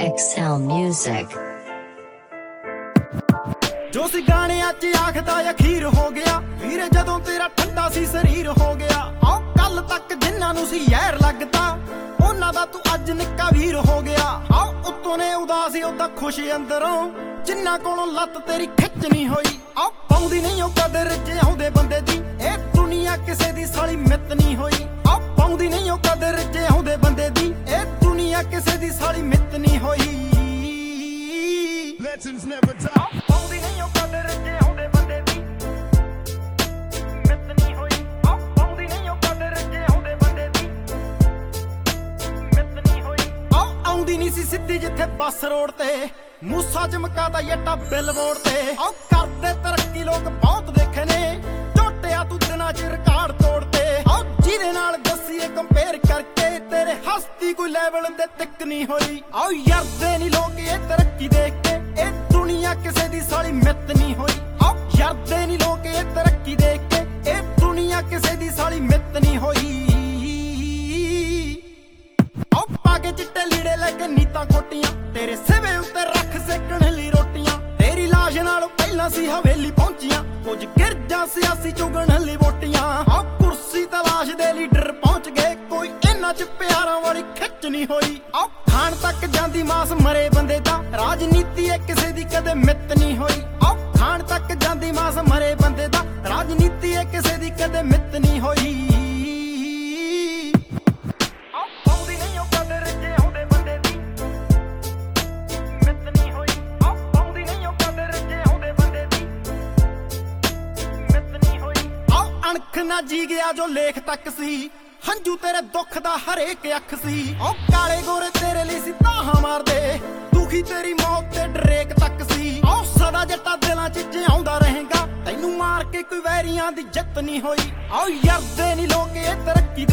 Excel Music। ਜੋ ਸੀ ਗਾਣਿਆਂ 'ਚ ਆਖਦਾ ਅਖੀਰ ਹੋ ਗਿਆ ਵੀਰੇ ਜਦੋਂ ਤੇਰਾ ਠੰਡਾ ਸੀ ਸਰੀਰ ਹੋ ਗਿਆ। ਆਹ ਕੱਲ ਤੱਕ ਜਿਨ੍ਹਾਂ ਨੂੰ ਸੀ ਯਾਰ ਲੱਗਦਾ ਉਹਨਾਂ ਦਾ ਤੂੰ ਅੱਜ ਨਿੱਕਾ ਵੀਰ ਹੋ ਗਿਆ। ਆਹ ਉੱਤੋਂ ਨੇ ਉਦਾਸੀ ਉਹਦਾ ਖੁਸ਼ ਅੰਦਰੋਂ ਜਿੰਨਾ ਕੋਲੋਂ ਲੱਤ ਤੇਰੀ ਖਿੱਚ ਨਹੀਂ ਹੋਈ। ਆਹ ਪਾਉਂਦੀ ਨਹੀਂ ਉਹ ਕਦਰ ਜਿਉਂਦੇ ਬੰਦੇ ਦੀ ਇਹ ਦੁਨੀਆ ਕਿਸੇ ਦੀ ਸਾਲੀ ਮਿੱਤ ਨਹੀਂ ਹੋਈ। ਆਹ ਪਾਉਂਦੀ ਨਹੀਂ ਉਹ ਕਦਰ ਜਿਉਂਦੇ ਬੰਦੇ ਦੀ ਇਹ ਦੁਨੀਆ ਕਿਸੇ ਦੀ ਸਾਲੀ ਮਿੱਤ ਨਹੀਂ ਹੋਈ। Legends never die। ਪਾਉਂਦੀ ਨਹੀਂ ਉਹ ਕਦਰ ਜਿਉਂਦੇ ਬੰਦੇ ਦੀ ਮਿੱਤ ਨਹੀਂ ਹੋਈ। ਆਹ ਪਾਉਂਦੀ ਨਹੀਂ ਉਹ ਕਦਰ ਜਿਉਂਦੇ ਬੰਦੇ ਦੀ ਮਿੱਤ ਨਹੀਂ ਹੋਈ। ਆਹ ਆਉਂਦੀ ਨਹੀਂ ਸੀ ਸਿੱਧੀ ਜਿੱਥੇ ਬੱਸ ਰੋਡ ਤੇ ਮੂਸਾ ਚਮਕਾਦਾ ਯੱਟਾ ਬਿਲਬੋਰਡ ਤੇ। ਆਹ ਕਰਦੇ ਤਰੱਕੀ ਲੋਕ ਬਹੁਤ ਦੇਖੇ ਨੇ ਝੋਟਿਆ ਤੂੰ ਦਿਨਾਂ 'ਚ ਰਿਕਾਰਡ ਤੋੜਤੇ। ਆਹ ਜਿਹਦੇ ਨਾਲ ਦੱਸੀਏ ਕੰਪੇਅਰ ਕਰਕੇ ਤੇਰੇ ਹਸਤੀ ਕੋਈ ਲੈਵਲ ਤੇ ਤਿੱਕ ਨਹੀਂ ਹੋਈ। ਆਹ ਯਾਰਦੇ ਨਹੀਂ ਲੋਕ ਇਹ ਤਰੱਕੀ ਦੇਖ ਕੇ ਇਹ ਦੁਨੀਆ ਕਿਸੇ ਦੀ ਸਾਲੀ ਮਿੱਤ ਨਹੀਂ ਹੋਈ। ਆਹ ਯਾਰਦੇ ਨਹੀਂ ਲੋਕ ਇਹ ਤਰੱਕੀ ਦੇਖ ਕੇ ਇਹ ਦੁਨੀਆ ਕਿਸੇ ਦੀ ਸਾਲੀ ਮਿੱਤ ਨਹੀਂ ਹੋਈ। ਆਹ ਪਾ ਕੇ ਚਿੱਟੇ ਲੀੜੇ ਲੈ ਕੇ ਨੀਤਾਂ ਕੋਟੀਆਂ ਤੇਰੇ ਸਿਵੇ ਉੱਤੇ ਰੱਖ ਸੇਕਣ ਲਈ ਰੋਟੀਆਂ। ਤੇਰੀ ਲਾਸ਼ ਨਾਲ ਪਹਿਲਾਂ ਸੀ ਹਵੇਲੀ ਪਹੁੰਚੀਆਂ ਕੁਝ ਗਿਰਜਾਂ ਸਿਆਸੀ ਚੁਗਣ ਲਈ ਵੋਟੀਆਂ। ਆਹ ਕੁਰਸੀ ਤਲਾਸ਼ ਦੇ ਲੀਡਰ ਪਹੁੰਚ ਗਏ ਕੋਈ ਇਹਨਾਂ 'ਚ ਪਿਆਰਾਂ ਵਾਲੀ ਖਿੱਚ ਨਹੀਂ ਹੋਈ। ਆਹ ਖਾਣ ਤੱਕ ਜਾਂਦੀ ਮਾਸ ਮਰੇ ਬੰਦੇ ਦਾ ਰਾਜਨੀਤੀ ਇਹ ਕਿਸੇ ਦੀ ਕਦੇ ਮਿੱਤ ਨਹੀਂ ਹੋਈ। ਆਹ ਖਾਣ ਤੱਕ ਜਾਂਦੀ ਮਾਸ ਮਰੇ ਬੰਦੇ ਦਾ ਰਾਜਨੀਤੀ ਇਹ ਕਿਸੇ ਦੀ ਕਦੇ ਮਿੱਤ ਨਹੀਂ ਹੋਈ। ਆਹ ਪਾਉਂਦੀ ਨਹੀਂ ਉਹ ਕਦਰ ਜਿਉਂਦੇ ਬੰਦੇ ਦੀ ਮਿੱਤ ਨਹੀਂ ਹੋਈ। ਆਹ ਪਾਉਂਦੀ ਨਹੀਂ ਉਹ ਕਦਰ ਜਿਉਂਦੇ ਬੰਦੇ ਦੀ ਮਿੱਤ ਨਹੀਂ ਹੋਈ। ਆਹ ਅਣਖ ਨਾ ਜੀ ਗਿਆ ਜੋ ਲੇਖ ਤੱਕ ਸੀ ਹੰਝੂ ਤੇਰੇ ਦੁੱਖ ਦਾ ਹਰੇਕ ਅੱਖ ਸੀ। ਉਹ ਕਾਲੇ ਗੋਰੇ ਤੇਰੇ ਲਈ ਸੀ ਤਾਹਾਂ ਮਾਰਦੇ ਦੁਖੀ ਤੇਰੀ ਮੌਤ ਤੇ ਡਰੇਕ ਤੱਕ ਸੀ। ਉਹ ਸਦਾ ਜੱਟਾ ਦਿਲਾਂ 'ਚ ਜਿਉਂਦਾ ਰਹੇਗਾ ਤੈਨੂੰ ਮਾਰ ਕੇ ਕੋਈ ਵੈਰੀਆਂ ਦੀ ਜਿੱਤ ਨਹੀਂ ਹੋਈ। ਆਹ ਯਾਰਦੇ ਨਹੀਂ ਲੋਕ ਇਹ ਤਰੱਕੀ